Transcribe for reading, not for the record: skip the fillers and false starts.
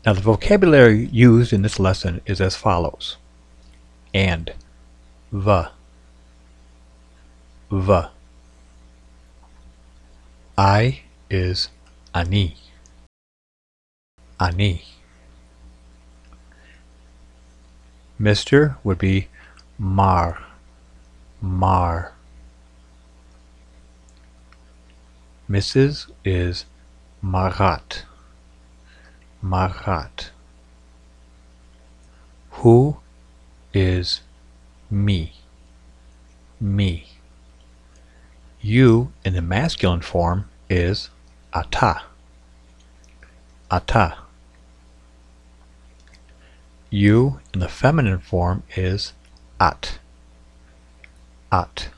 Now the vocabulary used in this lesson is as follows. And, v. I is ani. Ani. Mr. would be mar. Mar. Mrs. is marat. Marat. Who is me. Me. You in the masculine form is ata. Ata. You in the feminine form is at. At.